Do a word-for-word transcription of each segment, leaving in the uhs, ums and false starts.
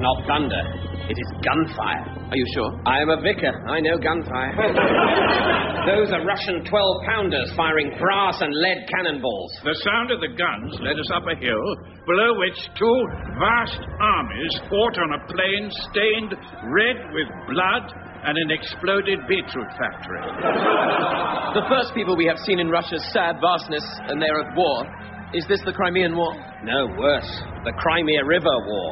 not thunder. It is gunfire. Are you sure? I am a vicar. I know gunfire. Those are Russian twelve-pounders firing brass and lead cannonballs. The sound of the guns led us up a hill, below which two vast armies fought on a plain stained red with blood and an exploded beetroot factory. The first people we have seen in Russia's sad vastness, and they're at war. Is this the Crimean War? No, worse. The Crimea River War.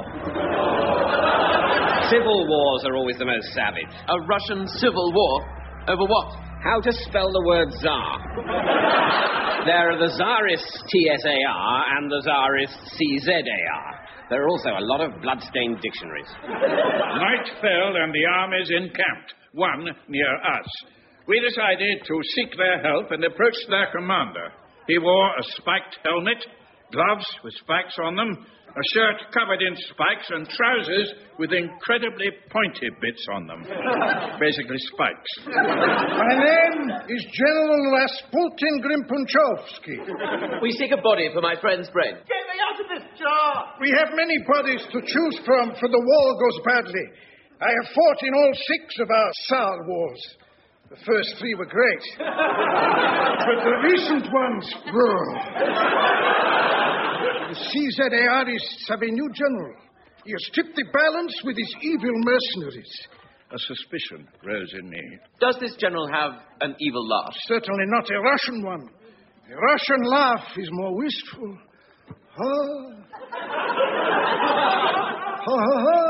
Civil wars are always the most savage. A Russian civil war? Over what? How to spell the word Tsar? There are the Tsarists T S A R and the Tsarists C Z A R. There are also a lot of blood-stained dictionaries. Night fell and the armies encamped, one near us. We decided to seek their help and approached their commander. He wore a spiked helmet, gloves with spikes on them, a shirt covered in spikes, and trousers with incredibly pointy bits on them. Basically spikes. My name is General Rasputin Grimpunchovsky. We seek a body for my friend's brain. Get me out of this jar! We have many bodies to choose from, for the war goes badly. I have fought in all six of our Tsar wars. The first three were great. But the recent ones, oh. The C Z A Rists have a new general. He has tipped the balance with his evil mercenaries. A suspicion rose in me. Does this general have an evil laugh? Certainly not a Russian one. A Russian laugh is more wistful. Ha. Ha, ha,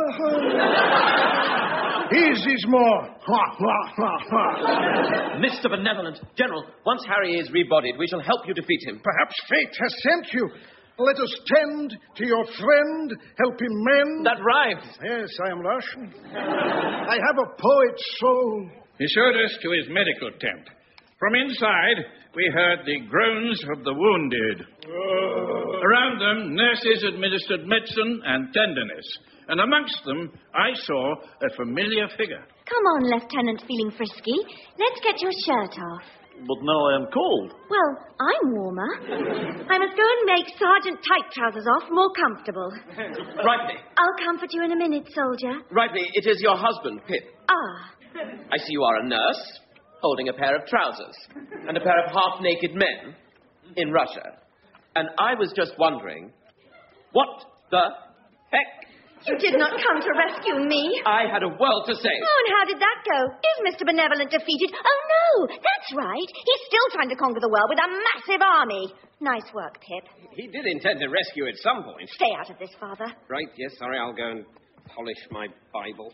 ha. His is more. Ha, ha, ha, ha. Mister Benevolent, General, once Harry is rebodied, we shall help you defeat him. Perhaps fate has sent you. Let us tend to your friend, help him mend. That rhymes. Yes, I am Russian. I have a poet's soul. He showed us to his medical tent. From inside, we heard the groans of the wounded. Oh. Around them, nurses administered medicine and tenderness. And amongst them, I saw a familiar figure. Come on, Lieutenant, feeling frisky. Let's get your shirt off. But now I am cold. Well, I'm warmer. I must go and make Sergeant Tight Trousers off more comfortable. Rightly. I'll comfort you in a minute, soldier. Rightly, it is your husband, Pip. Ah. I see you are a nurse, holding a pair of trousers, and a pair of half-naked men in Russia. And I was just wondering, what the heck? You did not come to rescue me. I had a world to say. Oh, and how did that go? Is Mister Benevolent defeated? Oh, no, that's right. He's still trying to conquer the world with a massive army. Nice work, Pip. He did intend to rescue at some point. Stay out of this, Father. Right, yes, sorry, I'll go and polish my Bible.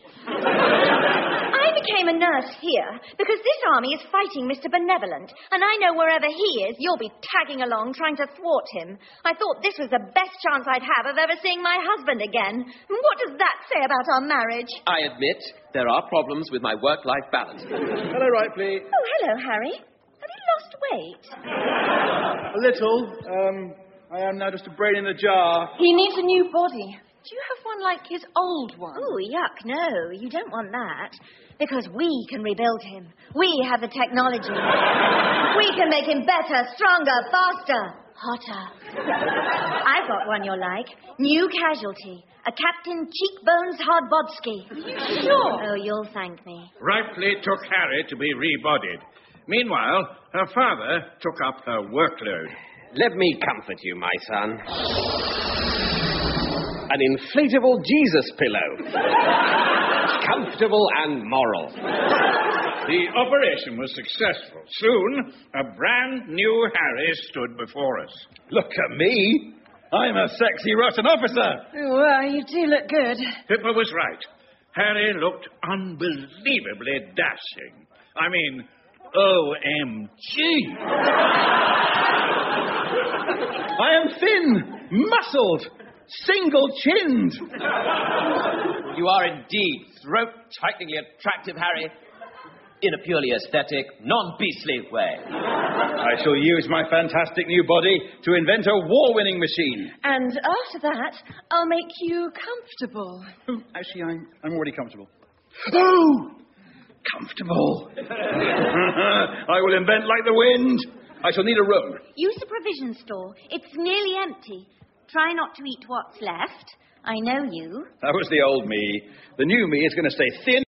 I became a nurse here because this army is fighting Mister Benevolent, and I know wherever he is, you'll be tagging along trying to thwart him. I thought this was the best chance I'd have of ever seeing my husband again. What does that say about our marriage? I admit there are problems with my work-life balance. Hello, Ripley. Oh, hello, Harry. Have you lost weight? A little. Um, I am now just a brain in the jar. He needs a new body. Do you have one like his old one? Oh, yuck, no. You don't want that. Because we can rebuild him. We have the technology. We can make him better, stronger, faster, hotter. I've got one you'll like. New casualty. A Captain Cheekbones Hardbodsky. Are you sure? Oh, you'll thank me. Ripley took Harry to be rebodied. Meanwhile, her father took up her workload. Let me comfort you, my son. An inflatable Jesus pillow. Comfortable and moral. The operation was successful. Soon, a brand new Harry stood before us. Look at me. I'm a sexy Russian officer. Oh, well, you do look good. Pippa was right. Harry looked unbelievably dashing. I mean, O M G. I am thin, muscled, single-chinned. You are indeed throat-tighteningly attractive, Harry, in a purely aesthetic, non-beastly way. I shall use my fantastic new body to invent a war-winning machine. And after that, I'll make you comfortable. Oh, actually, I'm, I'm already comfortable. Oh! Comfortable. I will invent like the wind. I shall need a room. Use the provision store. It's nearly empty. Try not to eat what's left. I know you. That was the old me. The new me is going to stay thin.